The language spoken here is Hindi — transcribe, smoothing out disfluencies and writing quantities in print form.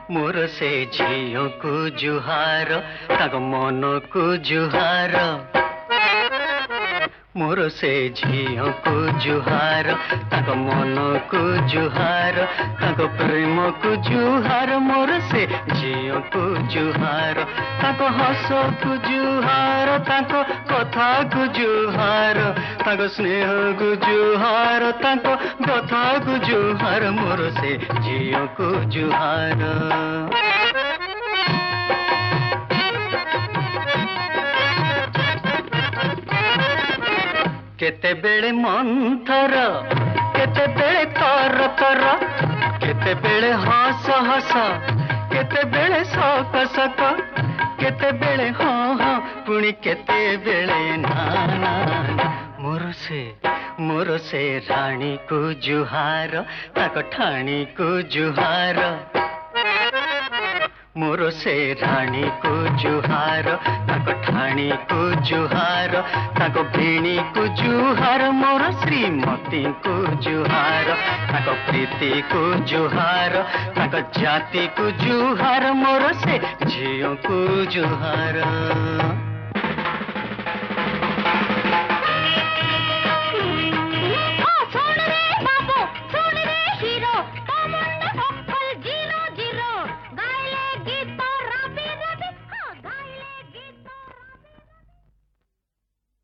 मोर से झियो को जुहार ताको मन को जुहार मोर से झियो को जुहार ताको मन को जुहार ताको प्रेम को जुहार मोर से झियो को जुहार ताको हस को जुहार ताको कथा को जुहार ताको स्नेह को जुहार ताको कथा को जुहार मोर से झियो को जुहार केते बेले मंथर केते बेले तर तर केते बेले हस हस केते बेले सक सक केते बेले हाँ हाँ पुणी केते बेले ना ना मोर से रानी को जुहार ताको ठाणी को जुहार मोर से रानी को जुहार ताको ठाणी को जुहार ताको भेणी को जुहार मोर श्रीमती को जुहार ताको प्रीति को जुहार ताको जाति को जुहार मोर से झियो को जुहार।